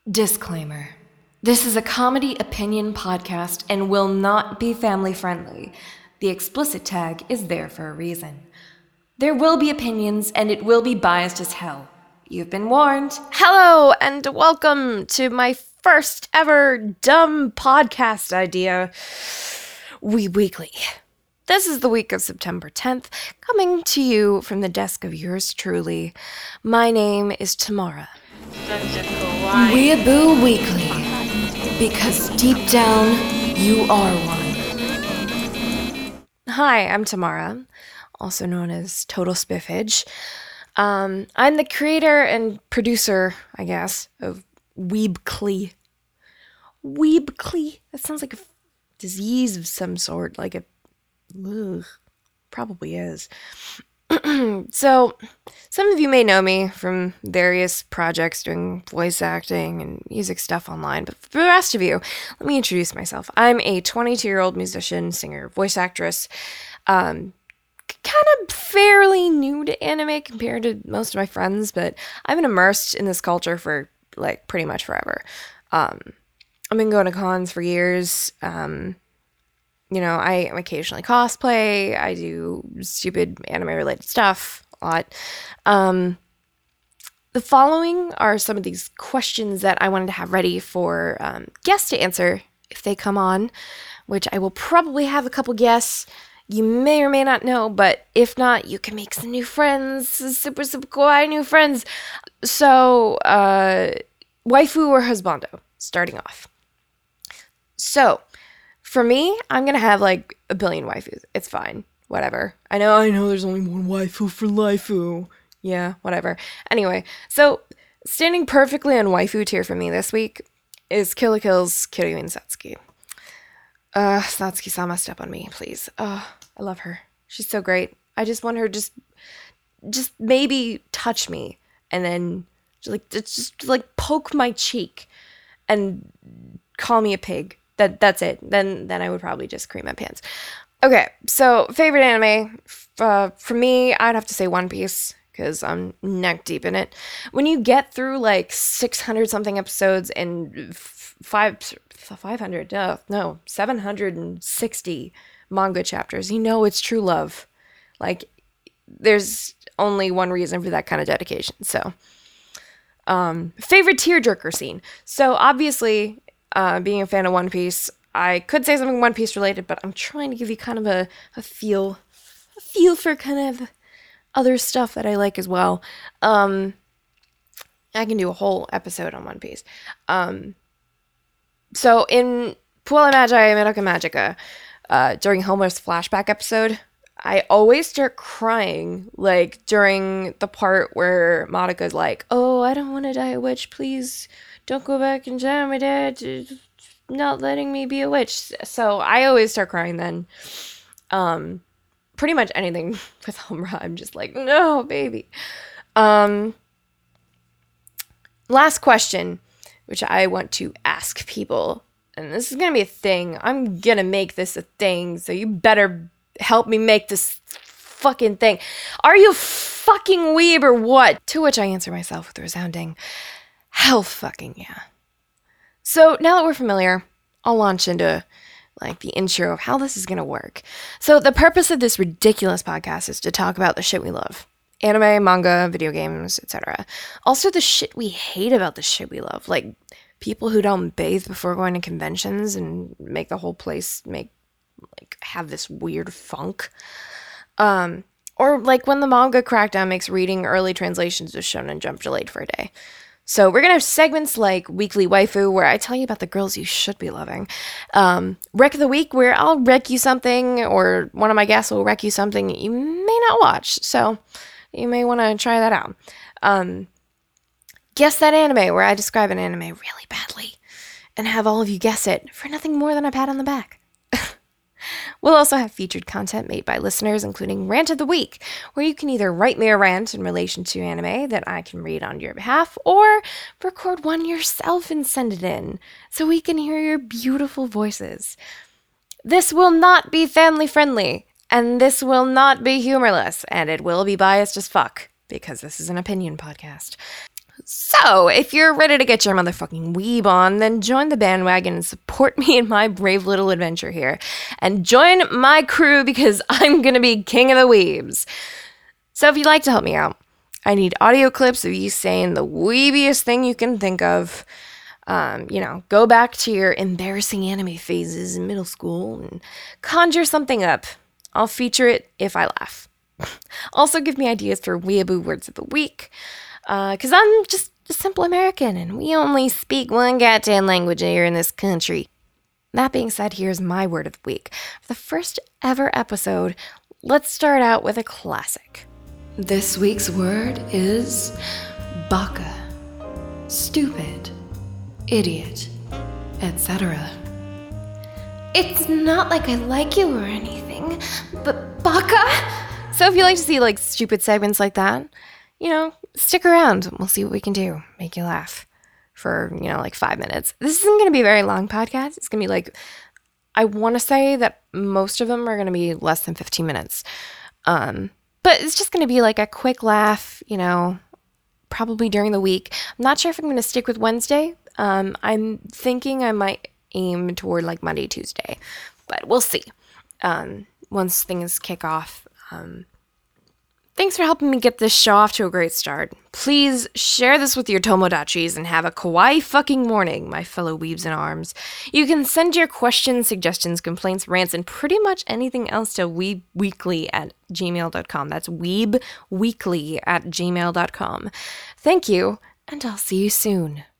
Disclaimer. This is a comedy opinion podcast and will not be family friendly. The explicit tag is there for a reason. There will be opinions and it will be biased as hell. You've been warned. Hello and welcome to my first ever dumb podcast idea, Weeb Weekly. This is the week of September 10th, coming to you from the desk of yours truly. My name is Tamara. Weeaboo Weekly. Because deep down, you are one. Hi, I'm Tamara, also known as Total Spiffage. I'm the creator and producer, I guess, of Weebly. Weebly? That sounds like a disease of some sort, like a... Ugh, probably is. So, some of you may know me from various projects doing voice acting and music stuff online, but for the rest of you, let me introduce myself. I'm a 22-year-old musician, singer, voice actress, kind of fairly new to anime compared to most of my friends, but I've been immersed in this culture for, like, pretty much forever. I've been going to cons for years. I occasionally cosplay. I do stupid anime-related stuff a lot. The following are some of these questions that I wanted to have ready for guests to answer if they come on, which I will probably have a couple guests you may or may not know, but if not, you can make some new friends, super kawaii new friends. So, waifu or husbando, starting off. So, for me, I'm gonna have like a billion waifus. It's fine. Whatever. I know there's only one waifu for laifu. Yeah, whatever. Anyway, so standing perfectly on waifu tier for me this week is Kill la Kill's Kiryuin Satsuki. Satsuki-sama, step on me, please. I love her. She's so great. I just want her just maybe touch me and then just poke my cheek and call me a pig. That's it. Then I would probably just cream my pants. Okay, so favorite anime for me, I'd have to say One Piece because I'm neck deep in it. When you get through like 600 something episodes and 760 manga chapters, you know it's true love. Like, there's only one reason for that kind of dedication. So, favorite tearjerker scene. So obviously, being a fan of One Piece, I could say something One Piece related, but I'm trying to give you kind of a feel for kind of other stuff that I like as well. I can do a whole episode on One Piece. So in Puella Magi Madoka Magica, during Homer's flashback episode, I always start crying, like, during the part where Madoka's like, oh, I don't want to die a witch, please don't go back and tell my dad to not letting me be a witch. So I always start crying then. Pretty much anything with Homer, I'm just like, no, baby. Last question, which I want to ask people, and this is going to be a thing. I'm going to make this a thing, so you better help me make this fucking thing. Are you fucking weeb or what? To which I answer myself with a resounding, hell fucking yeah. So now that we're familiar, I'll launch into like the intro of how this is going to work. So the purpose of this ridiculous podcast is to talk about the shit we love. Anime, manga, video games, etc. Also the shit we hate about the shit we love. Like people who don't bathe before going to conventions and make the whole place have this weird funk. Or like when the manga crackdown makes reading early translations of Shonen Jump delayed for a day. So we're going to have segments like Weekly Waifu, where I tell you about the girls you should be loving. Rec of the Week, where I'll rec you something, or one of my guests will rec you something you may not watch. So you may want to try that out. Guess That Anime, where I describe an anime really badly and have all of you guess it for nothing more than a pat on the back. We'll also have featured content made by listeners, including Rant of the Week, where you can either write me a rant in relation to anime that I can read on your behalf, or record one yourself and send it in, so we can hear your beautiful voices. This will not be family friendly, and this will not be humorless, and it will be biased as fuck, because this is an opinion podcast. So, if you're ready to get your motherfucking weeb on, then join the bandwagon and support me in my brave little adventure here. And join my crew because I'm gonna be king of the weebs. So if you'd like to help me out, I need audio clips of you saying the weebiest thing you can think of. Go back to your embarrassing anime phases in middle school and conjure something up. I'll feature it if I laugh. Also give me ideas for weeaboo words of the week. Because I'm just a simple American and we only speak one goddamn language here in this country. That being said, here's my word of the week. For the first ever episode, let's start out with a classic. This week's word is baka. Stupid, idiot, etc. It's not like I like you or anything, but baka? So if you like to see like stupid segments like that, stick around. We'll see what we can do. Make you laugh for, like 5 minutes. This isn't going to be a very long podcast. It's going to be I want to say that most of them are going to be less than 15 minutes. But it's just going to be like a quick laugh, probably during the week. I'm not sure if I'm going to stick with Wednesday. I'm thinking I might aim toward like Monday, Tuesday, but we'll see. Once things kick off. Thanks for helping me get this show off to a great start. Please share this with your Tomodachis and have a kawaii fucking morning, my fellow weebs in arms. You can send your questions, suggestions, complaints, rants, and pretty much anything else to weebweekly@gmail.com. That's weebweekly@gmail.com. Thank you, and I'll see you soon.